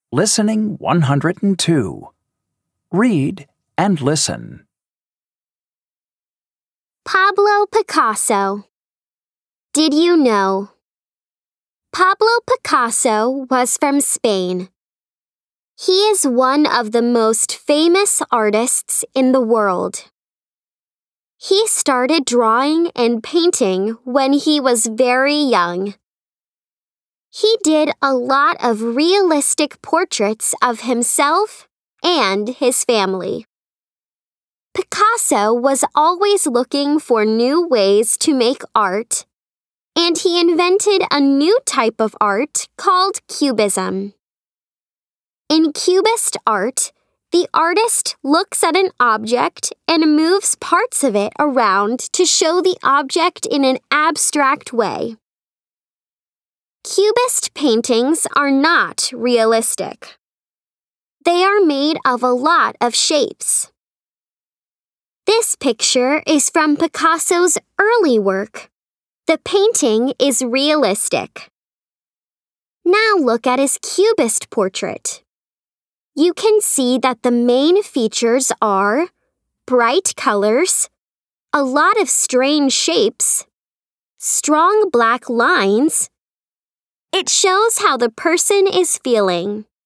Listening 102. Read and listen. Pablo Picasso. Did you know? Pablo Picasso was from Spain. He is one of the most famous artists in the world. He started drawing and painting when he was very young. He did a lot of realistic portraits of himself and his family. Picasso was always looking for new ways to make art, and he invented a new type of art called Cubism. In Cubist art, the artist looks at an object and moves parts of it around to show the object in an abstract way. Cubist paintings are not realistic. They are made of a lot of shapes. This picture is from Picasso's early work. The painting is realistic. Now look at his Cubist portrait. You can see that the main features are bright colors, a lot of strange shapes, strong black lines. It shows how the person is feeling.